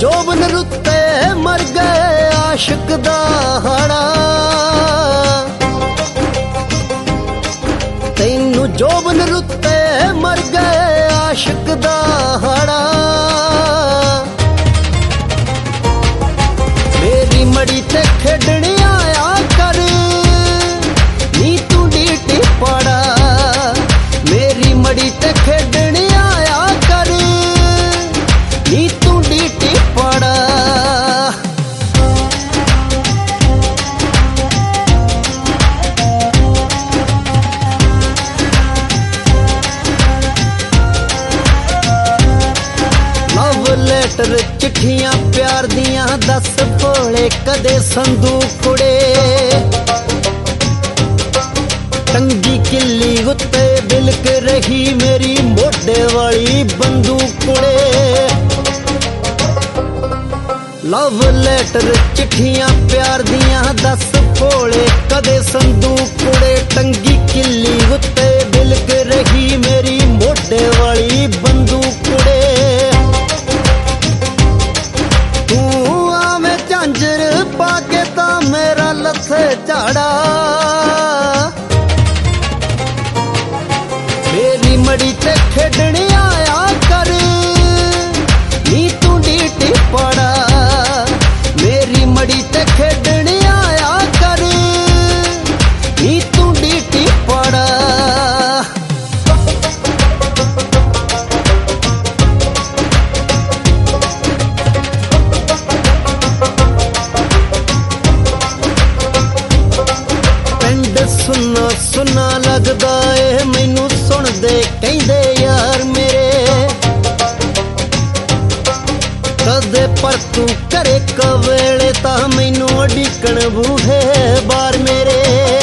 जोबन रुते मर गए आशिक दा हाड़ा, तैनू जोबन रुते मर गए आशिक दा हाड़ा। मेरी मड़ी ते खेडने आया कर नी तू डीटी पाड़ा, मेरी मड़ी ते खेडने आया कर नी तू डीटी पाड़ा। लव लेटर चिट्ठियां प्यार दियां 10 भोले कदे संदूक उड़े, टंगी किल्ली उत्ते बिलक रही मेरी मोढे वाली बंदूक उड़े। लव लेटर चिट्ठियां प्यार दियां 10 भोले कदे संदूक उड़े, टंगी किल्ली उत्ते बिलक रही मेरी मोढे वाली बंदूक उड़े। तू आवे झांझर पाके ता मेरा लथे झाड़ा, मेरी मड़ी ते खेडने आया कर नी तू डीटी पाड़ा, मेरी मड़ी ते खेडने आया कर नी तू डीटी पाड़ा। पिंड सुना सुना लगदा ए मैनू सुनदे कहंदे यार मेरे, कदे पर तू करे कवेले तां मैनू अडिकण बूहे बार मेरे।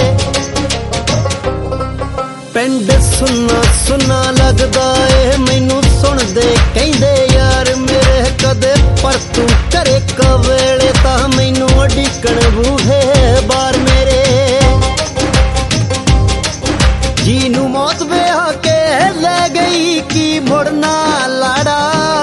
पिंड सुना सुना लगदा ए मैनू सुनदे कहंदे यार मेरे, कदे पर तू करे कवेले तां मैनू अडिकण बूहे बार मेरे। जी नू मौत ब्याह के ले गई की मुड़ना लाड़ा,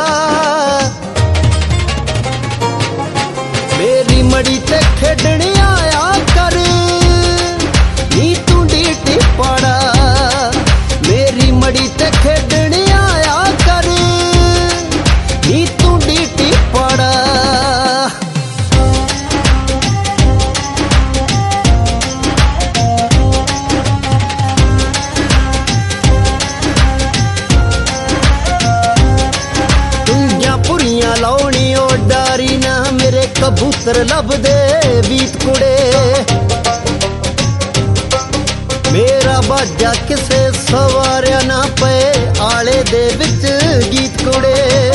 मेरी मड़ी ते खेडने आया कर नी तू डीटी पाड़ा, मेरी मड़ी ते खेडने आया कर नी तू डीटी पाड़ा। लाउनी ओ डारी ना मेरे कबूतर लभदे बीत कुड़े, मेरा बाजा किसे सवारिया ना पे आले दे विच गीत कुड़े।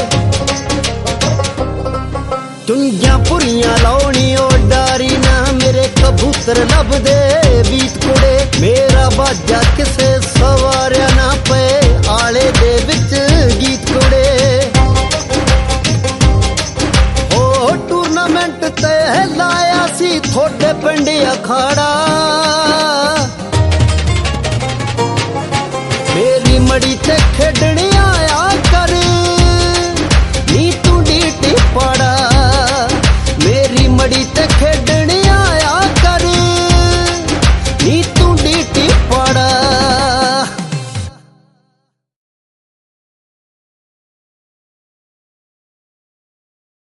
चुंगियां पुरियां लाउनी ओ डारी ना मेरे कबूतर लभदे बीत कुड़े, मेरा बाजा किसे सवारिया ना पे आले दे विच गीत कुड़े। टूर्नामेंट ते लाया सी थोड़े पिंड अखाड़ा, मेरी मड़ी ते खेडने